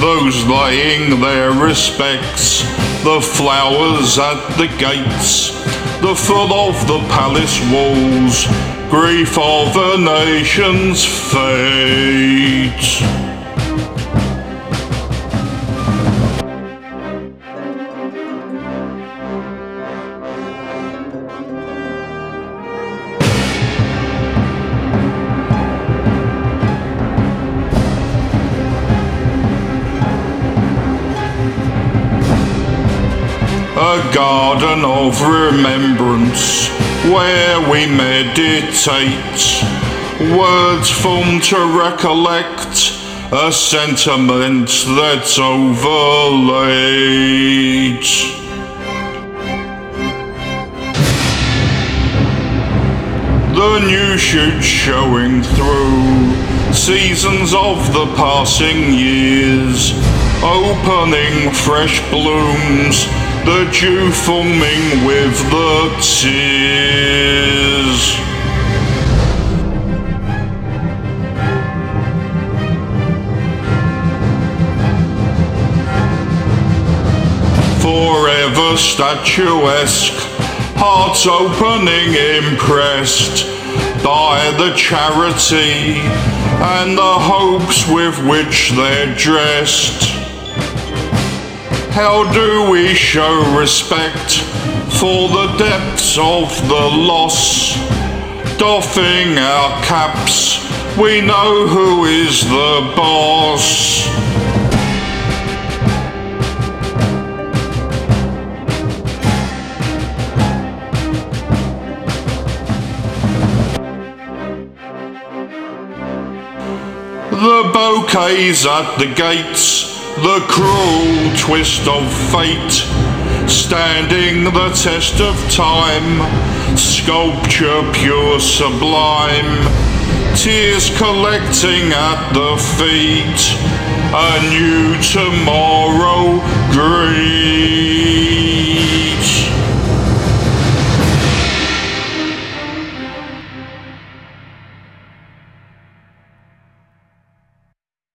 those laying their respects, the flowers at the gates, the foot of the palace walls, grief of a nation's fate. A garden of remembrance where we meditate, words formed to recollect a sentiment that's overlaid. The new shoot showing through seasons of the passing years, opening fresh blooms, the dew foaming with the tears. Forever statuesque, hearts opening impressed by the charity and the hopes with which they're dressed. How do we show respect for the depths of the loss? Doffing our caps, we know who is the boss. The bouquets at the gates, the cruel twist of fate, standing the test of time, sculpture pure sublime, tears collecting at the feet, a new tomorrow green.